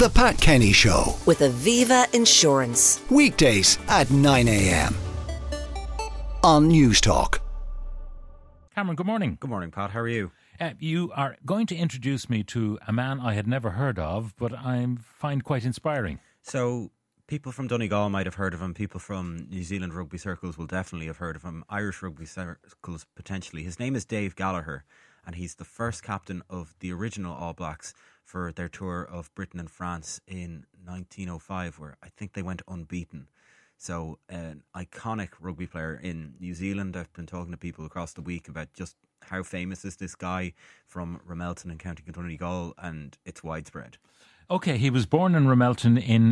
The Pat Kenny Show with Aviva Insurance. Weekdays at 9 a.m. on News Talk. Cameron, good morning. Good morning, Pat. How are you? You are going to introduce me to a man I had never heard of, but I find quite inspiring. So, people from Donegal might have heard of him. People from New Zealand rugby circles will definitely have heard of him. Irish rugby circles, potentially. His name is Dave Gallagher, and he's the first captain of the original All Blacks for their tour of Britain and France in 1905, where I think they went unbeaten. So, an iconic rugby player in New Zealand. I've been talking to people across the week about just how famous is this guy from Ramelton in County Donegal, and it's widespread. Okay, he was born in Ramelton in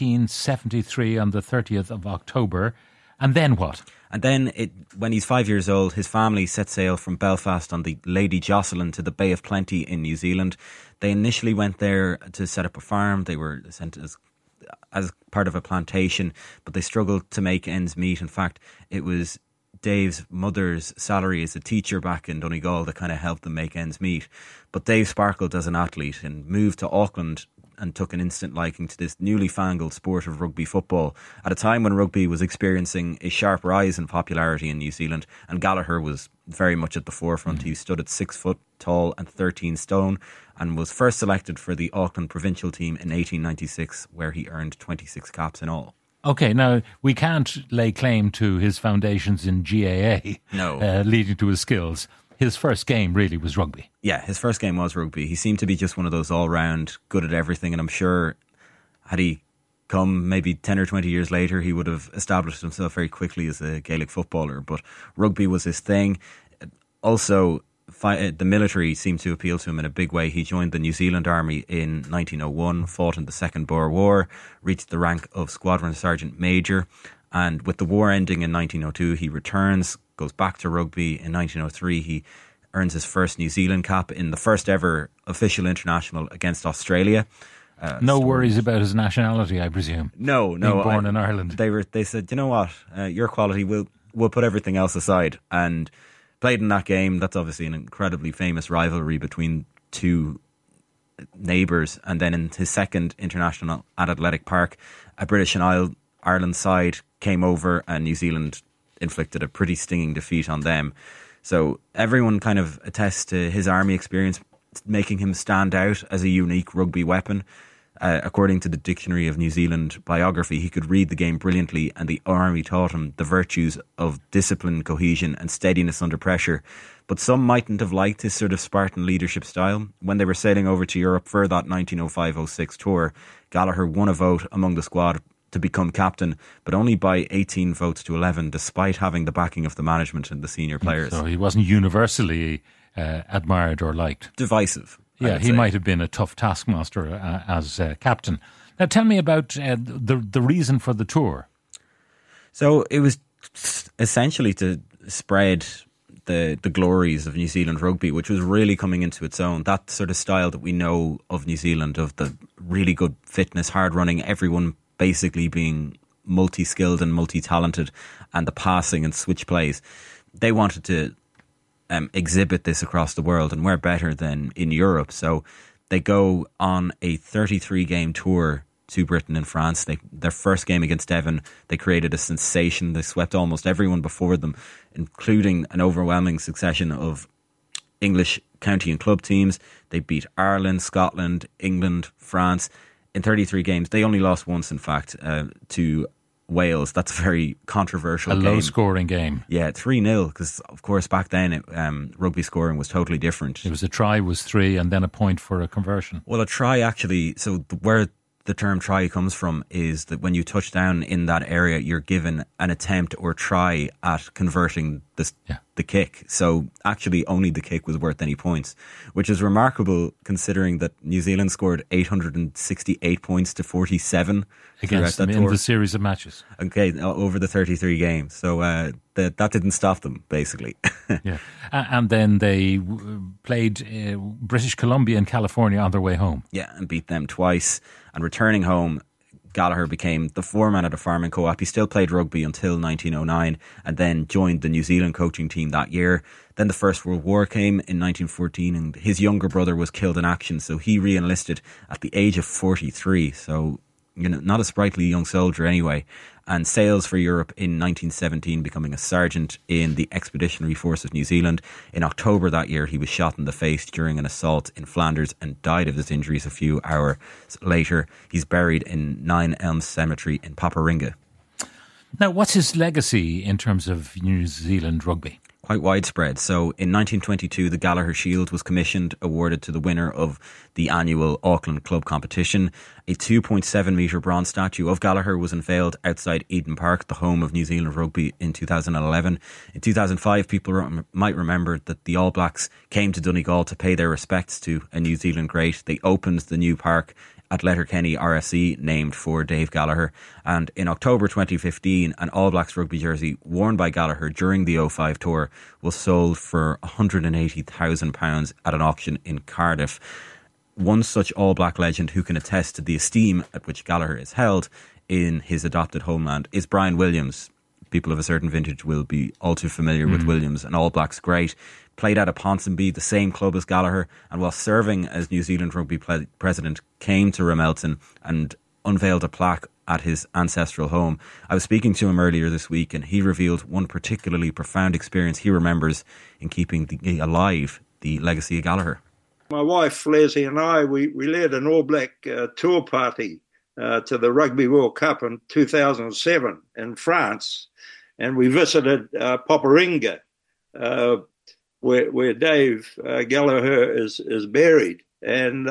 1873 on the 30th of October. And then what? And then, when he's 5 years old, his family set sail from Belfast on the Lady Jocelyn to the Bay of Plenty in New Zealand. They initially went there to set up a farm. They were sent as part of a plantation, but they struggled to make ends meet. In fact, it was Dave's mother's salary as a teacher back in Donegal that kind of helped them make ends meet. But Dave sparkled as an athlete and moved to Auckland and took an instant liking to this newly fangled sport of rugby football at a time when rugby was experiencing a sharp rise in popularity in New Zealand, and Gallagher was very much at the forefront. He stood at 6 foot tall and 13 stone and was first selected for the Auckland provincial team in 1896, where he earned 26 caps in all. Okay, now, we can't lay claim to his foundations in GAA, leading to his skills. His first game really was rugby. Yeah, his first game was rugby. He seemed to be just one of those all-round, good at everything, and I'm sure had he come maybe 10 or 20 years later, he would have established himself very quickly as a Gaelic footballer, but rugby was his thing. Also, the military seemed to appeal to him in a big way. He joined the New Zealand Army in 1901, fought in the Second Boer War, reached the rank of Squadron Sergeant Major, and with the war ending in 1902, he returns, goes back to rugby. In 1903, he earns his first New Zealand cap in the first ever official international against Australia. No worries about his nationality, I presume. No. Being born in Ireland. They said, you know what, your quality, we'll put everything else aside. And played in that game. That's obviously an incredibly famous rivalry between two neighbours. And then in his second international at Athletic Park, a British and Ireland side came over and New Zealand inflicted a pretty stinging defeat on them. So everyone kind of attests to his army experience making him stand out as a unique rugby weapon. According to the Dictionary of New Zealand biography, he could read the game brilliantly, and the army taught him the virtues of discipline, cohesion and steadiness under pressure. But some mightn't have liked his sort of Spartan leadership style. When they were sailing over to Europe for that 1905-06 tour, Gallagher won a vote among the squad to become captain, but only by 18 votes to 11, despite having the backing of the management and the senior players. So he wasn't universally admired or liked. Divisive. Yeah, he might have been a tough taskmaster as captain. Now tell me about the reason for the tour. So it was essentially to spread the glories of New Zealand rugby, which was really coming into its own. That sort of style that we know of New Zealand, of the really good fitness, hard running, everyone basically being multi-skilled and multi-talented, and the passing and switch plays. They wanted to exhibit this across the world, and where better than in Europe. So they go on a 33-game tour to Britain and France. Their first game against Devon, they created a sensation. They swept almost everyone before them, including an overwhelming succession of English county and club teams. They beat Ireland, Scotland, England, France. In 33 games, they only lost once, in fact, to Wales. That's a very controversial game. A low-scoring game. Yeah, 3-0, because, of course, back then, rugby scoring was totally different. It was a try was 3 and then a point for a conversion. Well, a try actually, so where the term try comes from is that when you touch down in that area, you're given an attempt or try at converting the kick. So actually only the kick was worth any points, which is remarkable considering that New Zealand scored 868 points to 47 against them in the series of matches. Okay, over the 33 games. So that didn't stop them, basically. Yeah, and then they played British Columbia and California on their way home. Yeah, and beat them twice. And returning home, Gallagher became the foreman at a farming co-op. He still played rugby until 1909 and then joined the New Zealand coaching team that year. Then the First World War came in 1914 and his younger brother was killed in action, so he re-enlisted at the age of 43. So, not a sprightly young soldier anyway, and sails for Europe in 1917, becoming a sergeant in the Expeditionary Force of New Zealand. In October that year, he was shot in the face during an assault in Flanders and died of his injuries a few hours later. He's buried in Nine Elms Cemetery in Paparinga. Now, what's his legacy in terms of New Zealand rugby? Quite widespread. So in 1922, the Gallagher Shield was commissioned, awarded to the winner of the annual Auckland Club competition. A 2.7 metre bronze statue of Gallagher was unveiled outside Eden Park, the home of New Zealand rugby, in 2011. In 2005, people might remember that the All Blacks came to Donegal to pay their respects to a New Zealand great. They opened the new park at Letterkenny RSC, named for Dave Gallagher. And in October 2015, an All Blacks rugby jersey worn by Gallagher during the 05 tour was sold for £180,000 at an auction in Cardiff. One such All Black legend who can attest to the esteem at which Gallagher is held in his adopted homeland is Brian Williams. People of a certain vintage will be all too familiar with Williams, an All Blacks great. Played out of Ponsonby, the same club as Gallagher, and while serving as New Zealand rugby president, came to Ramelton and unveiled a plaque at his ancestral home. I was speaking to him earlier this week, and he revealed one particularly profound experience he remembers in keeping alive the legacy of Gallagher. My wife Leslie and I, we led an All Black tour party to the Rugby World Cup in 2007 in France, and we visited Paparinga, where Dave Gallagher is buried, and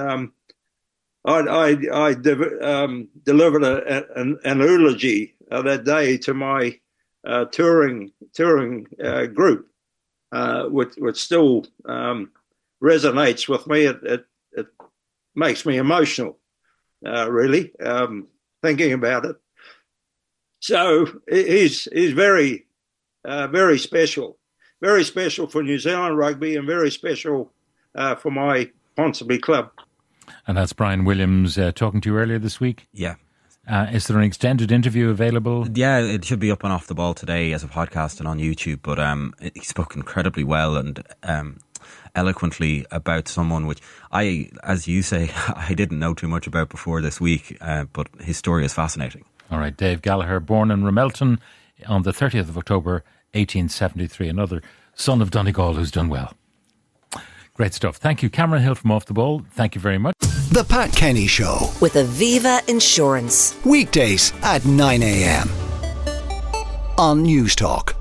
I delivered an eulogy that day to my touring group, which still resonates with me. It makes me emotional, really, thinking about it. So he's very special. Very special for New Zealand rugby and very special for my Ponsonby club. And that's Brian Williams talking to you earlier this week? Yeah. Is there an extended interview available? Yeah, it should be up on Off the Ball today as a podcast and on YouTube. But he spoke incredibly well and eloquently about someone which I, as you say, I didn't know too much about before this week. But his story is fascinating. All right, Dave Gallagher, born in Ramelton on the 30th of October, 1873, another son of Donegal who's done well. Great stuff. Thank you, Cameron Hill from Off the Ball. Thank you very much. The Pat Kenny Show with Aviva Insurance. Weekdays at 9 a.m. on News Talk.